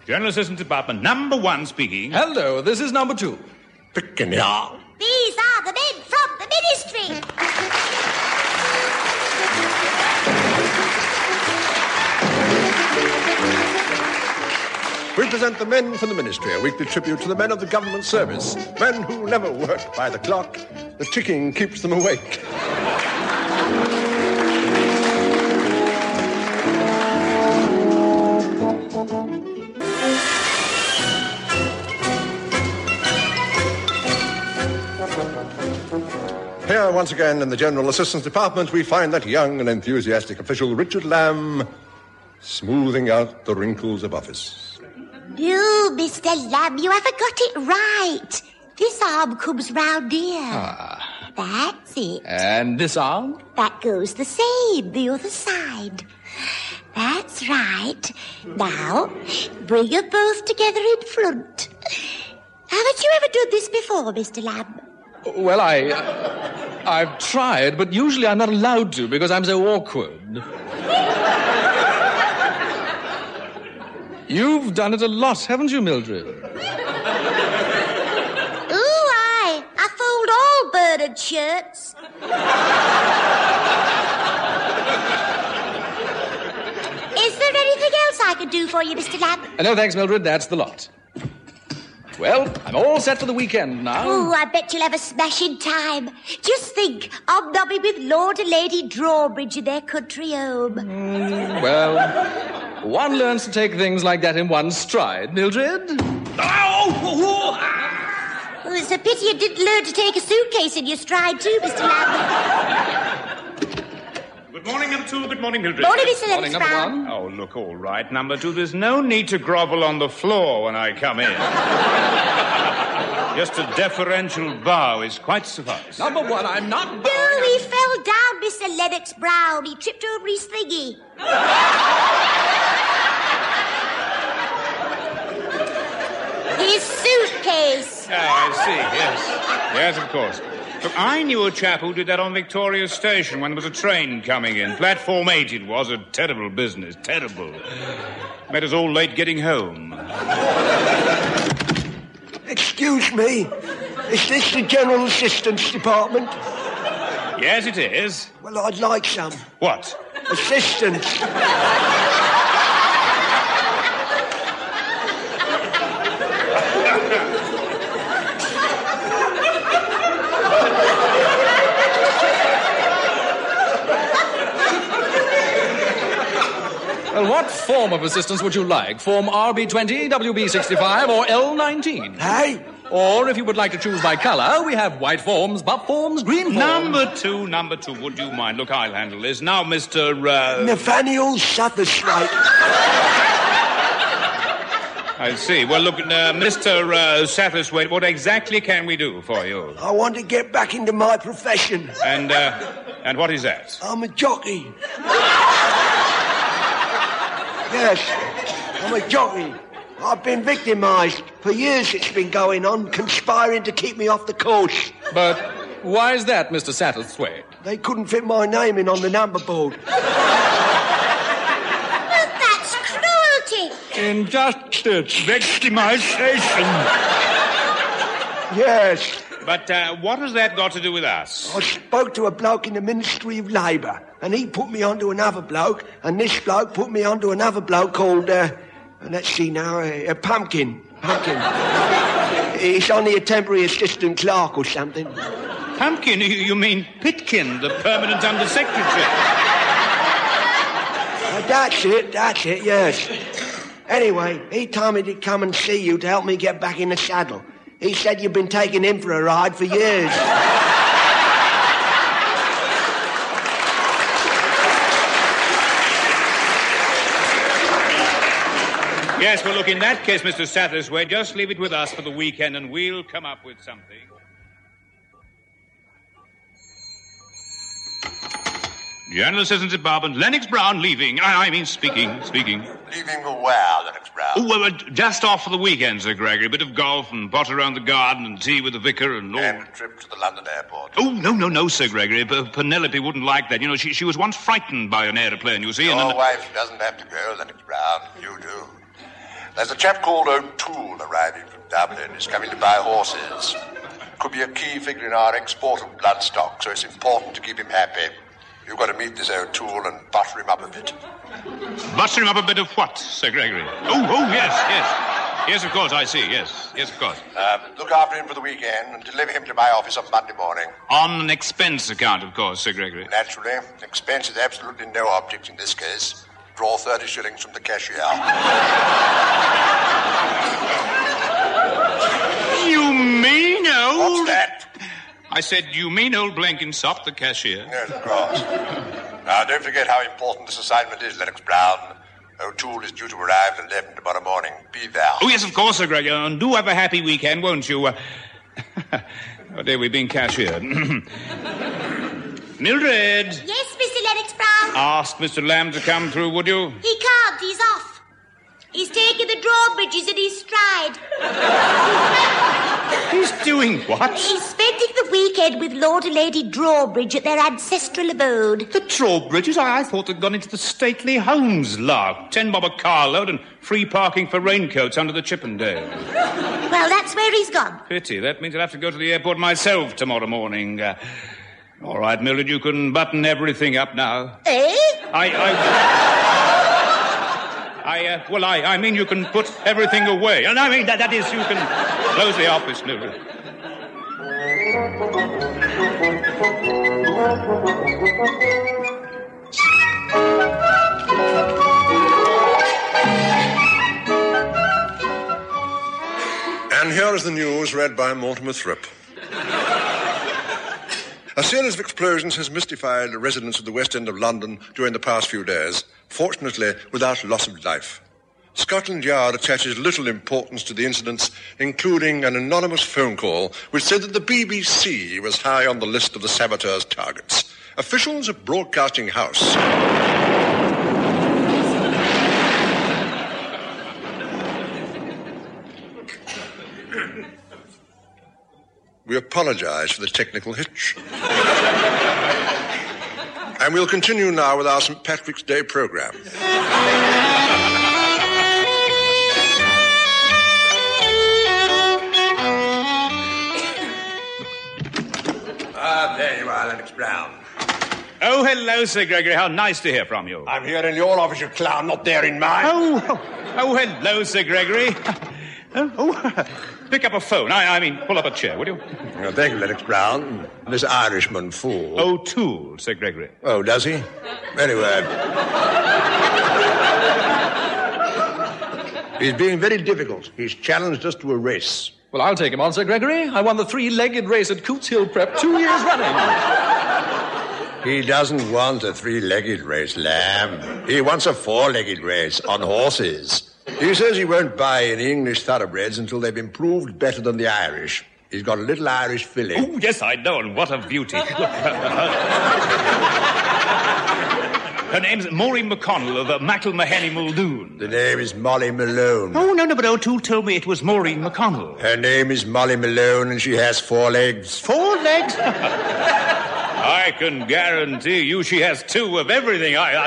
General Assistant Department, number 1 speaking. Hello, this is number 2. Picking it up. These are the men from the ministry. We present the Men from the Ministry, a weekly tribute to the men of the government service. Men who never work by the clock. The ticking keeps them awake. Here, once again, in the General Assistance Department, we find that young and enthusiastic official, Richard Lamb, smoothing out the wrinkles of office. No, Mr. Lamb, you haven't got it right. This arm comes round here. That's it. And this arm? That goes the same, the other side. That's right. Now, bring them both together in front. Haven't you ever done this before, Mr. Lamb? Well, I've tried, but usually I'm not allowed to because I'm so awkward. You've done it a lot, haven't you, Mildred? Ooh, I fold all burdened shirts. Is there anything else I can do for you, Mr. Lamb? No, thanks, Mildred. That's the lot. Well, I'm all set for the weekend now. Oh, I bet you'll have a smashing time. Just think, hobnobbing with Lord and Lady Drawbridge in their country home. Well, one learns to take things like that in one stride, Mildred. Oh, it's a pity you didn't learn to take a suitcase in your stride too, Mr. Lamb. Good morning, number 2. Good morning, Mildred. Morning, Mr. Morning, Lennox number Brown. 1. Oh, look, all right, number 2. There's no need to grovel on the floor when I come in. Just a deferential bow is quite suffice. Number 1, I'm not bowing. No, he fell down, Mr. Lennox Brown. He tripped over his thingy. His suitcase. Oh, I see, yes. Yes, of course. Look, I knew a chap who did that on Victoria Station when there was a train coming in. Platform 8 it was. A terrible business. Terrible. Made us all late getting home. Excuse me. Is this the General Assistance Department? Yes, it is. Well, I'd like some. What? Assistance. Well, what form of assistance would you like? Form RB20, WB65, or L19? Hey? Or, if you would like to choose by colour, we have white forms, buff forms, green forms. Number two, would you mind? Look, I'll handle this. Now, Mr. Nathaniel Satterthwaite. I see. Well, look, Mr. Satterthwaite, what exactly can we do for you? I want to get back into my profession. And what is that? I'm a jockey. Yes, I'm a jockey. I've been victimised. For years it's been going on, conspiring to keep me off the course. But why is that, Mr. Satterthwaite? They couldn't fit my name in on the number board. Well, that's cruelty. Injustice, victimization. Yes. But what has that got to do with us? I spoke to a bloke in the Ministry of Labour, and he put me onto another bloke, and this bloke put me onto another bloke called, let's see now, Pumpkin. He's only a temporary assistant clerk or something. Pumpkin? You mean Pitkin, the permanent undersecretary? That's it, yes. Anyway, he told me to come and see you to help me get back in the saddle. He said you've been taking him for a ride for years. Yes, well, look, in that case, Mr. Satterthwaite, just leave it with us for the weekend and we'll come up with something. General Assistance Department, Lennox Brown leaving. I mean, speaking. Leaving where, Lennox Brown? Oh, well, just off for the weekend, Sir Gregory. A bit of golf and potter around the garden and tea with the vicar and all. And a trip to the London airport. Oh, no, Sir Gregory. Penelope wouldn't like that. You know, she was once frightened by an aeroplane, you see. Your wife doesn't have to go, Lennox Brown. You do. There's a chap called O'Toole arriving from Dublin. He's coming to buy horses. Could be a key figure in our export of bloodstock, so it's important to keep him happy. You've got to meet this O'Toole and butter him up a bit. Butter him up a bit of what, Sir Gregory? Oh, yes. Yes, of course, I see. Yes, of course. Look after him for the weekend and deliver him to my office on Monday morning. On an expense account, of course, Sir Gregory. Naturally. Expense is absolutely no object in this case. Draw 30 shillings from the cashier. You mean old... What's that? I said, you mean old Blenkinsop, the cashier? Yes, of course. Now, don't forget how important this assignment is, Lennox Brown. O'Toole is due to arrive at 11 tomorrow morning. Be there. Oh, yes, of course, Sir Gregory. And do have a happy weekend, won't you? Oh, dear, we've been cashiered. Mildred. Yes, Mr. Lennox Brown? Ask Mr. Lamb to come through, would you? He can't. He's off. He's taking the drawbridges in his stride. He's doing what? He's spending the weekend with Lord and Lady Drawbridge at their ancestral abode. The drawbridges? I thought they'd gone into the stately Holmes lark. 10 bob a carload and free parking for raincoats under the Chippendale. Well, that's where he's gone. Pity. That means I'll have to go to the airport myself tomorrow morning. All right, Mildred, you can button everything up now. Eh? I mean you can put everything away. And I mean, that is, you can close the office, Mildred. And here is the news read by Mortimer Thripp. A series of explosions has mystified the residents of the West End of London during the past few days, fortunately without loss of life. Scotland Yard attaches little importance to the incidents, including an anonymous phone call which said that the BBC was high on the list of the saboteurs' targets. Officials of Broadcasting House... We apologize for the technical hitch. And we'll continue now with our St. Patrick's Day program. There you are, Lennox Brown. Oh, hello, Sir Gregory. How nice to hear from you. I'm here in your office, you clown, not there in mine. Oh, hello, Sir Gregory. Pick up a phone. I mean, pull up a chair, would you? Oh, thank you, Lennox Brown. This Irishman fool. O'Toole, Sir Gregory. Oh, does he? Very well. He's being very difficult. He's challenged us to a race. Well, I'll take him on, Sir Gregory. I won the 3-legged race at Coots Hill Prep 2 years running. He doesn't want a 3-legged race, Lamb. He wants a 4-legged race on horses. He says he won't buy any English thoroughbreds until they've improved better than the Irish. He's got a little Irish filly. Oh, yes, I know, and what a beauty. Look, her name's Maureen McConnell of Macklemaheny Muldoon. The name is Molly Malone. Oh, no, but O'Toole told me it was Maureen McConnell. Her name is Molly Malone, and she has 4 legs. 4 legs? I can guarantee you she has 2 of everything I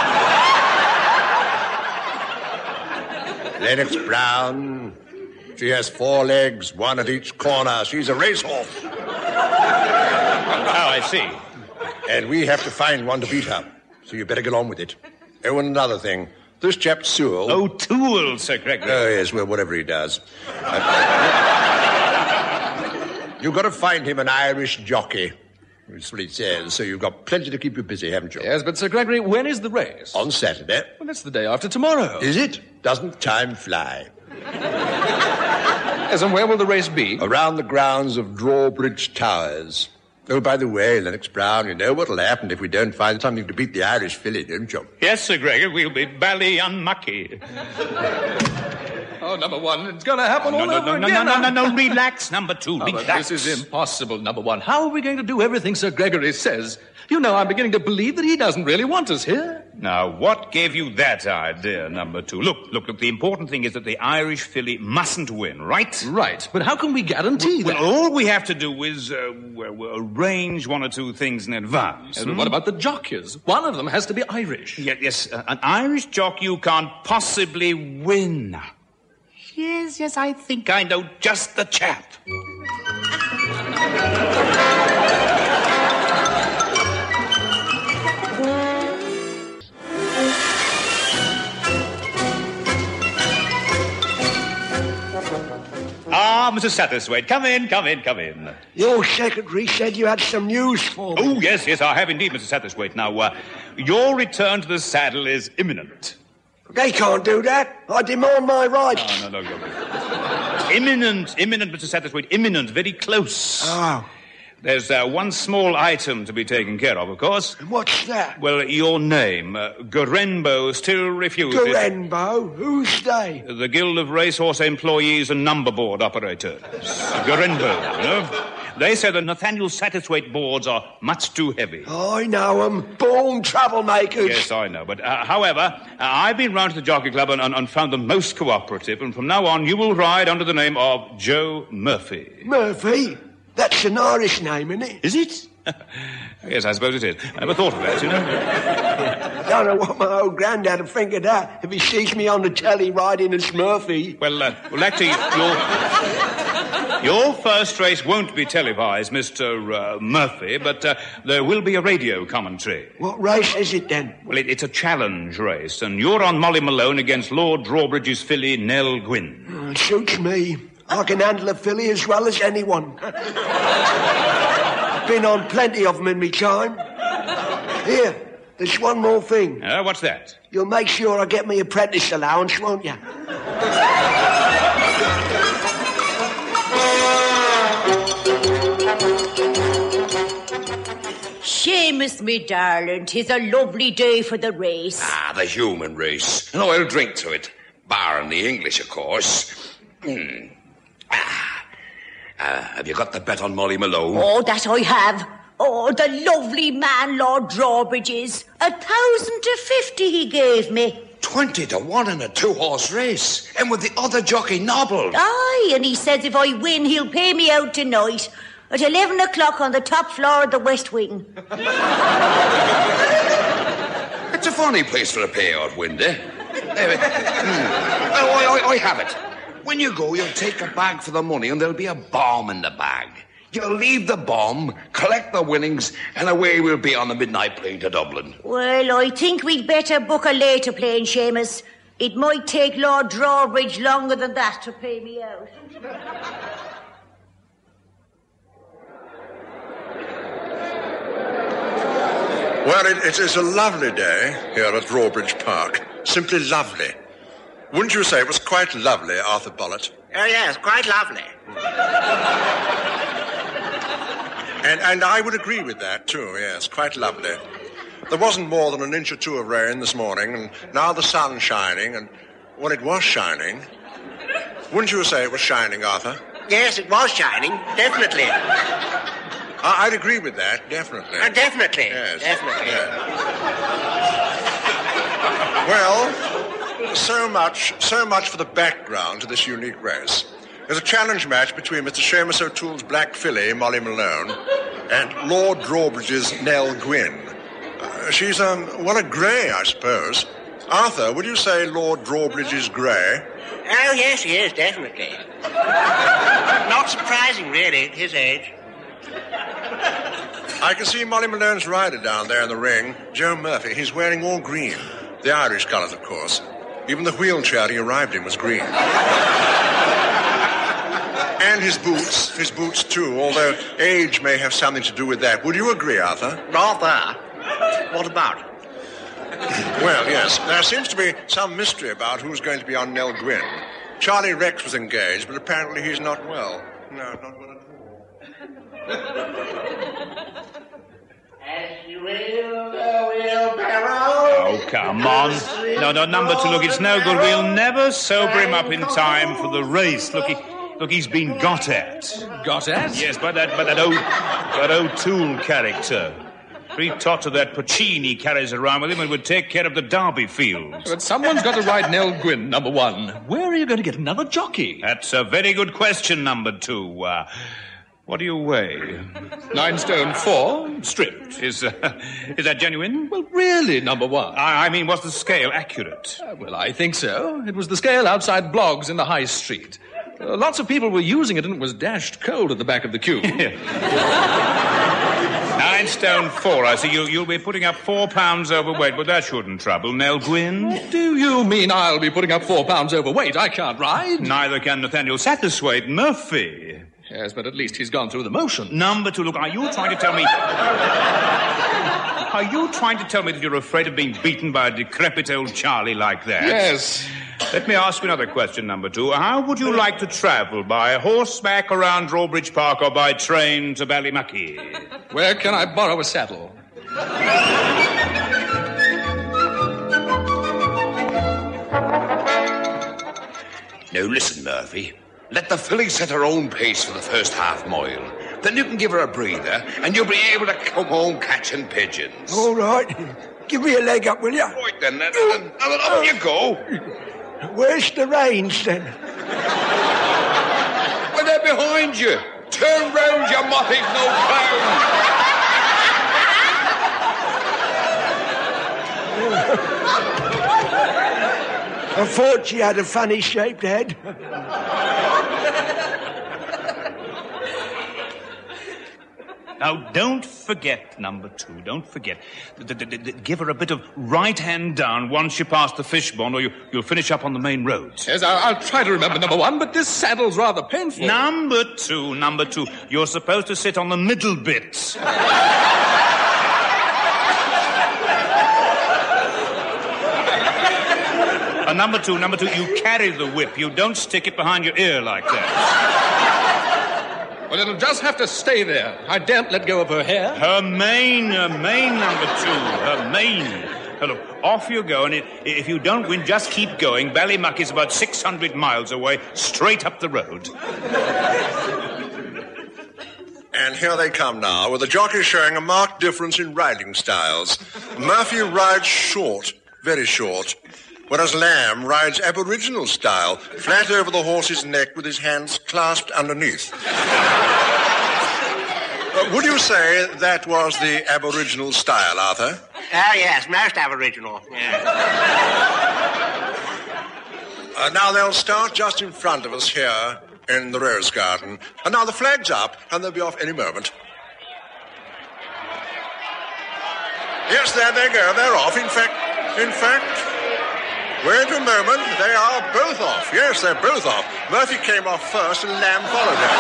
saw. Lennox Brown. She has 4 legs, 1 at each corner. She's a racehorse. Oh, I see. And we have to find one to beat her. So you better get on with it. Oh, and another thing. This chap Sewell... O'Toole, Sir Gregory. Oh, yes, well, whatever he does. You've got to find him an Irish jockey. That's what it says. So you've got plenty to keep you busy, haven't you? Yes, but Sir Gregory, when is the race? On Saturday. Well, that's the day after tomorrow. Is it? Doesn't time fly? Yes, and where will the race be? Around the grounds of Drawbridge Towers. Oh, by the way, Lennox Brown, you know what'll happen if we don't find something to beat the Irish filly, don't you? Yes, Sir Gregory, we'll be bally unmucky. Oh, number 1, it's going to happen all over again. No, relax, number 2, relax. This is impossible, number 1. How are we going to do everything Sir Gregory says? You know, I'm beginning to believe that he doesn't really want us here. Now, what gave you that idea, number 2? Look, the important thing is that the Irish filly mustn't win, right? Right, but how can we guarantee that? Well, all we have to do is arrange 1 or 2 things in advance. And what about the jockeys? One of them has to be Irish. Yes, an Irish jockey you can't possibly win. Yes, I think I know just the chap. Ah, Mr. Satterthwaite, come in. Your secretary said you had some news for me. Oh, yes, I have indeed, Mr. Satterthwaite. Now, your return to the saddle is imminent. They can't do that. I demand my rights. No. Imminent, Mr. Satterthwaite, imminent, very close. Oh. There's one small item to be taken care of course. What's that? Well, your name. Gorenbo still refuses. Gorenbo? Who's they? The Guild of Racehorse Employees and Number Board Operators. Gorenbo, you know? They say the Nathaniel Satterthwaite boards are much too heavy. I know 'em. Born troublemakers. Yes, I know. But, however, I've been round to the Jockey Club and found them most cooperative, and from now on you will ride under the name of Joe Murphy. Murphy? That's an Irish name, isn't it? Is it? Yes, I suppose it is. I never thought of that, you know. I don't know what my old granddad would think of that if he sees me on the telly riding as Murphy. Well, actually, your first race won't be televised, Mr. Murphy, but there will be a radio commentary. What race is it, then? Well, it's a challenge race, and you're on Molly Malone against Lord Drawbridge's filly, Nell Gwynn. Oh, it suits me. I can handle a filly as well as anyone. I've been on plenty of them in me time. Here, there's one more thing. What's that? You'll make sure I get me apprentice allowance, won't you? Seamus, me darling, 'tis a lovely day for the race. Ah, the human race. And I'll drink to it. Barring the English, of course. Have you got the bet on Molly Malone? Oh, that I have. Oh, the lovely man Lord Drawbridge is. 1,050 he gave me. 20 to 1 in a 2-horse race. And with the other jockey nobbled. Aye, and he says if I win, he'll pay me out tonight at 11 o'clock on the top floor of the West Wing. It's a funny place for a payout, Windy. I have it. When you go, you'll take a bag for the money and there'll be a bomb in the bag. You'll leave the bomb, collect the winnings, and away we'll be on the midnight plane to Dublin. Well, I think we'd better book a later plane, Seamus. It might take Lord Drawbridge longer than that to pay me out. Well, it is a lovely day here at Drawbridge Park. Simply lovely. Wouldn't you say it was quite lovely, Arthur Bollett? Oh, yes, quite lovely. And I would agree with that, too, yes, quite lovely. There wasn't more than an inch or two of rain this morning, and now the sun's shining, and, well, it was shining. Wouldn't you say it was shining, Arthur? Yes, it was shining, definitely. I'd agree with that, definitely. Definitely. Yes. Definitely. Yeah. Well, so much for the background to this unique race. There's a challenge match between Mr. Seamus O'Toole's black filly, Molly Malone, and Lord Drawbridge's Nell Gwynn. She's, a grey, I suppose. Arthur, would you say Lord Drawbridge is grey? Oh, yes, he is, definitely. Not surprising, really, at his age. I can see Molly Malone's rider down there in the ring, Joe Murphy. He's wearing all green. The Irish colours, of course. Even the wheelchair he arrived in was green. And his boots too, although age may have something to do with that. Would you agree, Arthur? Rather. What about? Well, yes. There seems to be some mystery about who's going to be on Nell Gwynn. Charlie Rex was engaged, but apparently he's not well. No, not well at all. As you will, the wheelbarrow. Oh, come on. No, number 2, look, it's no good. We'll never sober him up in time for the race. Look, he's been got at. Got at? Yes, by that O'Toole character. 3 tots of that Puccini carries around with him and would take care of the Derby fields. But someone's got to ride Nell Gwynn, number 1. Where are you going to get another jockey? That's a very good question, number 2. What do you weigh? 9 stone 4, stripped. Is that genuine? Well, really, number one. I mean, was the scale accurate? Well, I think so. It was the scale outside Bloggs in the High Street. Lots of people were using it, and it was dashed cold at the back of the queue. 9 stone 4. I see. You'll be putting up 4 pounds overweight, but that shouldn't trouble Nell Gwynn. What do you mean I'll be putting up 4 pounds overweight? I can't ride. Neither can Nathaniel Satterthwaite Murphy. Yes, but at least he's gone through the motion. Number 2, look, are you trying to tell me... Are you trying to tell me that you're afraid of being beaten by a decrepit old Charlie like that? Yes. Let me ask you another question, number 2. How would you like to travel, by horseback around Drawbridge Park or by train to Ballymucky? Where can I borrow a saddle? Now listen, Murphy. Let the filly set her own pace for the first half mile. Then you can give her a breather, and you'll be able to come home catching pigeons. All right. Give me a leg up, will you? Right then, now up you go. Where's the reins, then? Well, they're behind you. Turn round, you mopping no clown. I thought she had a funny-shaped head. Now, don't forget, number 2, don't forget. Give her a bit of right hand down once you pass the Fishbond, or you'll finish up on the main road. Yes, I'll try to remember, number 1, but this saddle's rather painful. Number two, you're supposed to sit on the middle bit. Number two, you carry the whip. You don't stick it behind your ear like that. Well, it'll just have to stay there. I daren't let go of her hair. Her mane, number 2. Her mane. Now, look, off you go, and if you don't win, just keep going. Ballymucky's about 600 miles away, straight up the road. And here they come now, with the jockey showing a marked difference in riding styles. Murphy rides short, very short, whereas Lamb rides Aboriginal style, flat over the horse's neck with his hands clasped underneath. Would you say that was the Aboriginal style, Arthur? Oh, yes, most Aboriginal. Yeah. Now they'll start just in front of us here in the Rose Garden. And now the flag's up, and they'll be off any moment. Yes, there they go. They're off. In fact, wait a moment. They are both off. Yes, they're both off. Murphy came off first, and Lamb followed him.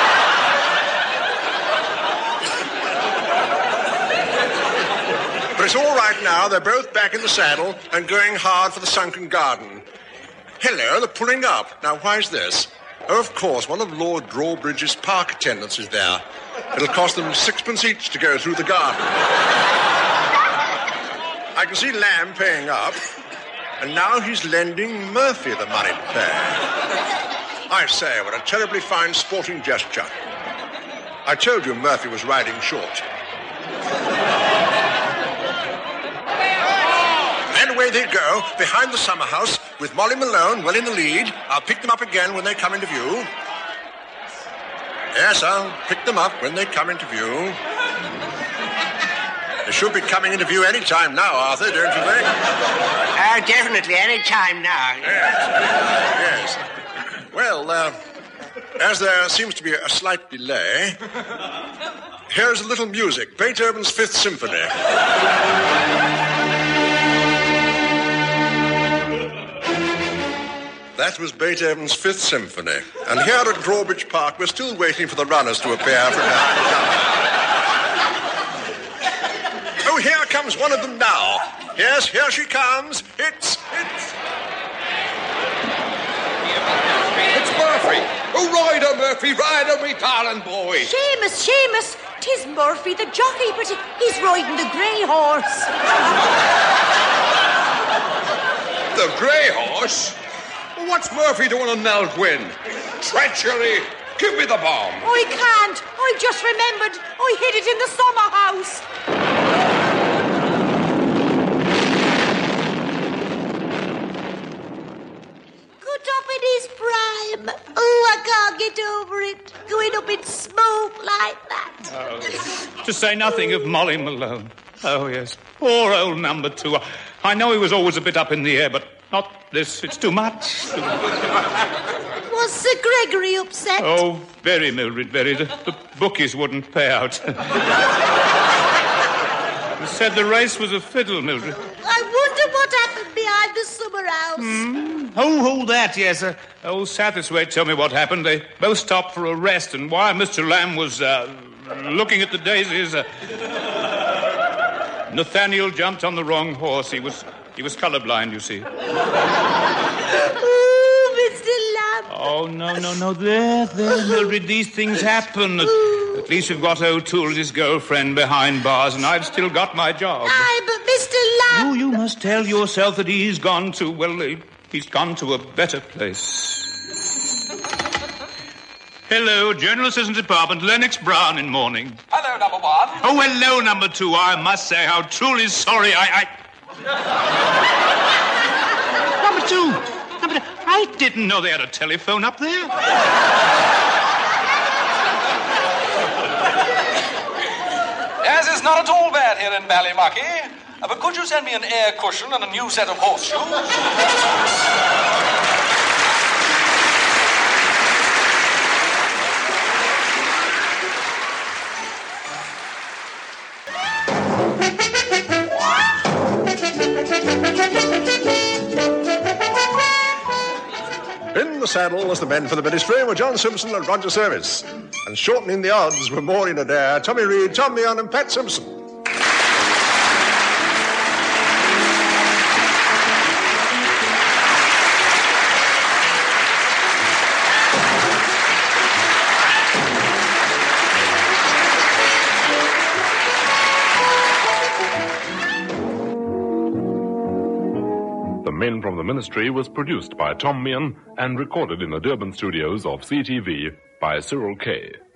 But it's all right now. They're both back in the saddle and going hard for the sunken garden. Hello, they're pulling up. Now, why is this? Oh, of course, one of Lord Drawbridge's park attendants is there. It'll cost them 6pence each to go through the garden. I can see Lamb paying up, and now he's lending Murphy the money to pay. I say, what a terribly fine sporting gesture. I told you Murphy was riding short. And away they go, behind the summer house, with Molly Malone well in the lead. I'll pick them up again when they come into view. Yes, I'll pick them up when they come into view. They should be coming into view any time now, Arthur, don't you think? Oh, definitely, any time now. Yes. Well, as there seems to be a slight delay, here's a little music, Beethoven's Fifth Symphony. That was Beethoven's Fifth Symphony. And here at Drawbridge Park, we're still waiting for the runners to appear from now to come. Oh, here comes one of them now. Yes, here she comes. It's Murphy. Oh, rider, Murphy, rider, me darling boy. Seamus, 'tis Murphy the jockey, but he's riding the grey horse. The grey horse? What's Murphy doing on Nell Gwynn? Treachery! Give me the bomb! I can't. I just remembered. I hid it in the summer house. Good up it is, Brian. time. Oh, I can't get over it. Going up in smoke like that. Oh, to say nothing of Molly Malone. Oh, yes. Poor old number 2. I know he was always a bit up in the air, but not this. It's too much. Was Sir Gregory upset? Oh, very, Mildred, very. The bookies wouldn't pay out. They said the race was a fiddle, Mildred. I wonder what happened behind the summer house. Oh, that, yes. Old Satterswaite told me what happened. They both stopped for a rest, and while Mr. Lamb was looking at the daisies, Nathaniel jumped on the wrong horse. He was colourblind, you see. Oh, Mr. Lamb. Oh, no. There, Mildred, these things happen. At least we've got O'Toole and his girlfriend behind bars, and I've still got my job. Aye, but Mr. Lamb... You must tell yourself that he's gone to, he's gone to a better place. Hello, General Assistant Department, Lennox Brown in mourning. Hello, number 1. Oh, hello, number 2. I must say how truly sorry Number 2, I didn't know they had a telephone up there. As is not at all bad here in Ballymucky. But could you send me an air cushion and a new set of horseshoes? In the saddle was the men for the ministry were John Simpson and Roger Service. And shortening the odds were Maureen Adair, Tommy Reed, Tom Leon and Pat Simpson. The Men from the Ministry was produced by Tom Meehan and recorded in the Durban studios of CTV by Cyril Kay.